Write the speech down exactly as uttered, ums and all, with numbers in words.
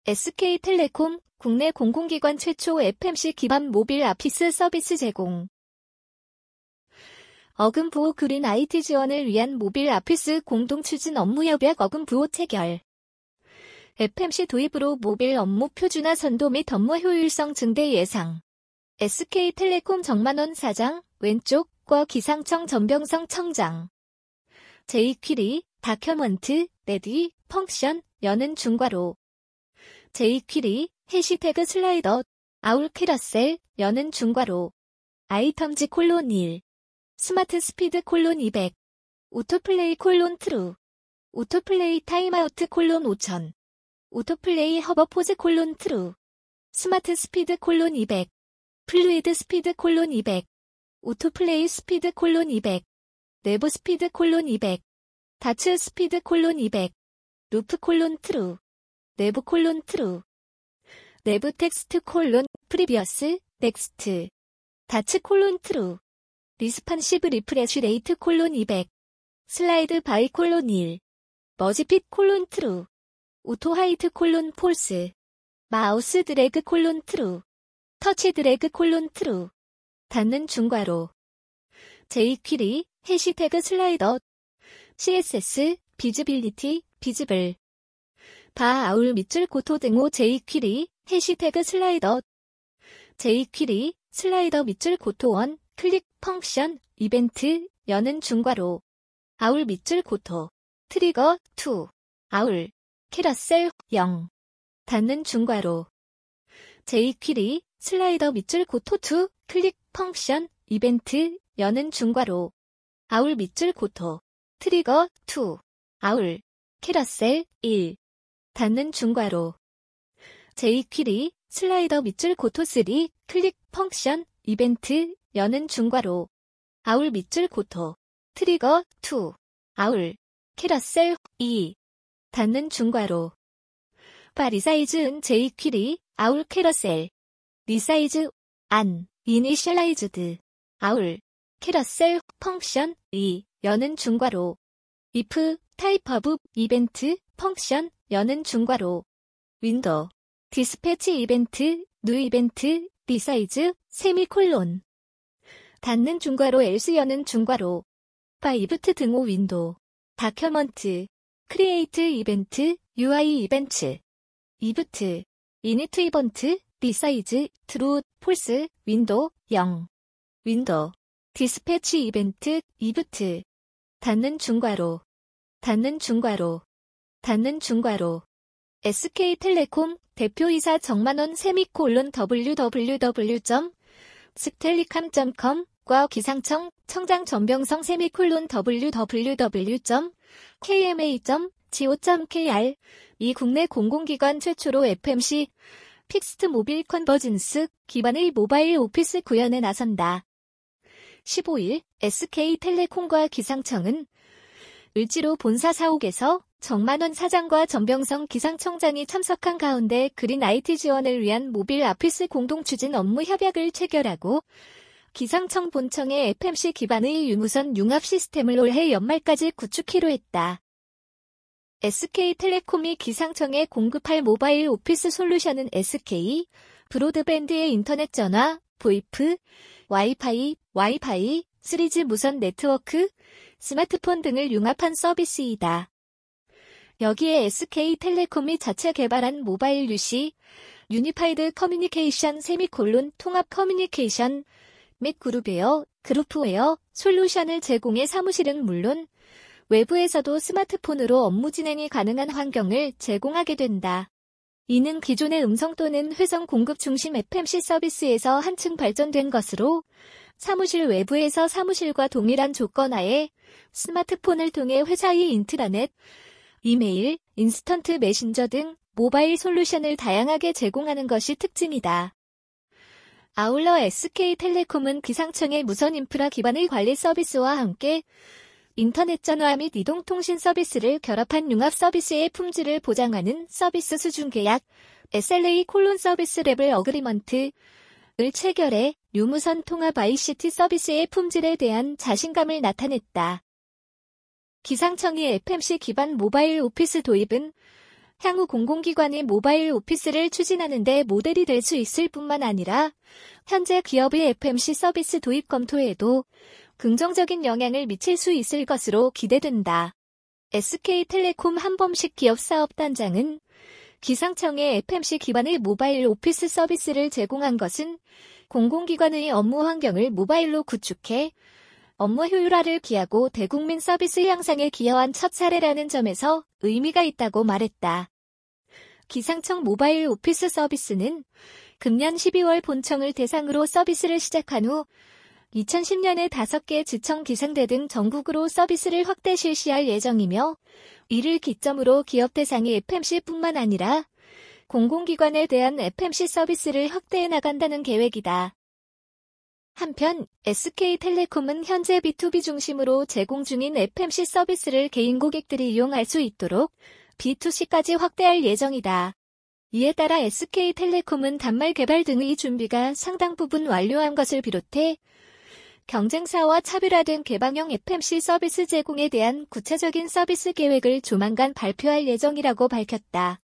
에스케이텔레콤, 국내 공공기관 최초 에프엠씨 기반 모빌 오피스 서비스 제공. 어금부호 그린 아이티 지원을 위한 모빌 오피스 공동 추진 업무 협약 어금부호 체결. 에프엠씨 도입으로 모빌 업무 표준화 선도 및 업무 효율성 증대 예상. 에스케이텔레콤 정만원 사장, 왼쪽과 기상청 전병성 청장. 제이퀴리, 다큐먼트, 레디, 펑션, 여는 중괄호. 제이퀴리, 해시태그 슬라이더, 아울 캐러셀, 여는 중괄호. 아이텀즈 콜론 일. 스마트 스피드 콜론 이백. 오토플레이 콜론 트루. 오토플레이 타임아우트 콜론 오천. 오토플레이 허버포즈 콜론 트루. 스마트 스피드 콜론 이백. 플루이드 스피드 콜론 이백. 오토플레이 스피드 콜론 이백. 내부 스피드 콜론 이백. 다츠 스피드 콜론 이백. 루프 콜론 트루. 내부 콜론 트루. 내부 텍스트 콜론 프리비어스 넥스트. 다츠 콜론 트루. 리스판시브 리프레쉬 레이트 콜론 이백. 슬라이드 바이 콜론 일. 머지핏 콜론 트루. 오토 하이트 콜론 폴스. 마우스 드래그 콜론 트루. 터치 드래그 콜론 트루. 닫는 중괄호. 제이퀴리, 해시태그 슬라이더. 씨에스에스, 비즈빌리티, 비즈블. 바 아울 밑줄 고토 등호 제이퀴리, 해시태그 슬라이더. 제이퀴리, 슬라이더 밑줄 고토 원, 클릭 펑션, 이벤트, 여는 중괄호. 아울 밑줄 고토. 트리거, 이. 아울. 캐러셀, 영. 닫는 중괄호. 제이퀴리, 슬라이더 밑줄 고토 이, 클릭 펑션, 이벤트, 여는 중괄호. 아울 밑줄 고토. 트리거, 이. 아울. 캐러셀, 일. 닫는 중괄호. 제이퀴리, 슬라이더 밑줄 고토 삼, 클릭 펑션, 이벤트, 여는 중괄호. 아울 밑줄 고토. 트리거, 이. 아울. 캐러셀, 이. 닫는 중괄호. 바 리사이즈은 제이퀴리, 아울 캐러셀. 리사이즈, 안, 이니셜라이즈드. 아울. 캐러셀, 펑션, 이, 여는 중괄호. if, 타입 오브, 이벤트, 펑션, 여는 중괄호. 윈도우. 디스패치 이벤트, 뉴 이벤트, 리사이즈, 세미콜론. 닫는 중괄호 else 여는 중괄호. 바 이브트 등호 윈도우. 다큐먼트. 크리에이트 이벤트, 유아이 이벤트. 이브트. 이니트 이번트, 리사이즈, 트루, 폴스, 윈도우, 영. 윈도우. 디스패치 이벤트, 이브트. 닫는 중괄호. 닫는 중괄호. 닫는 중괄호. 에스케이텔레콤 대표이사 정만원 세미콜론 더블유더블유더블유 점 스텔리캄 점 컴과 기상청 청장 전병성 세미콜론 더블유더블유더블유 점 케이엠에이 점 지오 점 케이알 이 국내 공공기관 최초로 에프엠씨 픽스트 모빌 컨버전스 기반의 모바일 오피스 구현에 나선다. 십오 일 에스케이텔레콤과 기상청은 을지로 본사 사옥에서 정만원 사장과 전병성 기상청장이 참석한 가운데 그린 아이티 지원을 위한 모빌 오피스 공동 추진 업무 협약을 체결하고 기상청 본청의 에프엠씨 기반의 유무선 융합 시스템을 올해 연말까지 구축키로 했다. 에스케이텔레콤이 기상청에 공급할 모바일 오피스 솔루션은 에스케이, 브로드밴드의 인터넷 전화, 보이프, 와이파이, 와이파이, 쓰리지 무선 네트워크, 스마트폰 등을 융합한 서비스이다. 여기에 에스케이텔레콤이 자체 개발한 모바일 유씨, 유니파이드 커뮤니케이션 세미콜론 통합 커뮤니케이션 및 그룹웨어, 그룹웨어 솔루션을 제공해 사무실은 물론 외부에서도 스마트폰으로 업무 진행이 가능한 환경을 제공하게 된다. 이는 기존의 음성 또는 회선 공급 중심 에프엠씨 서비스에서 한층 발전된 것으로 사무실 외부에서 사무실과 동일한 조건 하에 스마트폰을 통해 회사의 인트라넷, 이메일, 인스턴트 메신저 등 모바일 솔루션을 다양하게 제공하는 것이 특징이다. 아울러 에스케이텔레콤은 기상청의 무선 인프라 기반의 관리 서비스와 함께 인터넷 전화 및 이동통신 서비스를 결합한 융합 서비스의 품질을 보장하는 서비스 수준 계약, 에스엘에이 콜론 서비스 레벨 어그리먼트를 체결해 유무선 통합 아이씨티 서비스의 품질에 대한 자신감을 나타냈다. 기상청의 에프엠씨 기반 모바일 오피스 도입은 향후 공공기관이 모바일 오피스를 추진하는 데 모델이 될 수 있을 뿐만 아니라 현재 기업의 에프엠씨 서비스 도입 검토에도 긍정적인 영향을 미칠 수 있을 것으로 기대된다. 에스케이텔레콤 한범식 기업사업단장은 기상청에 에프엠씨 기반의 모바일 오피스 서비스를 제공한 것은 공공기관의 업무 환경을 모바일로 구축해 업무 효율화를 기하고 대국민 서비스 향상에 기여한 첫 사례라는 점에서 의미가 있다고 말했다. 기상청 모바일 오피스 서비스는 금년 십이월 본청을 대상으로 서비스를 시작한 후 이천십 년에 다섯 개 지청 기상대 등 전국으로 서비스를 확대 실시할 예정이며 이를 기점으로 기업 대상의 에프엠씨뿐만 아니라 공공기관에 대한 에프엠씨 서비스를 확대해 나간다는 계획이다. 한편 에스케이텔레콤은 현재 비투비 중심으로 제공 중인 에프엠씨 서비스를 개인 고객들이 이용할 수 있도록 비투씨까지 확대할 예정이다. 이에 따라 에스케이텔레콤은 단말 개발 등의 준비가 상당 부분 완료한 것을 비롯해 경쟁사와 차별화된 개방형 에프엠씨 서비스 제공에 대한 구체적인 서비스 계획을 조만간 발표할 예정이라고 밝혔다.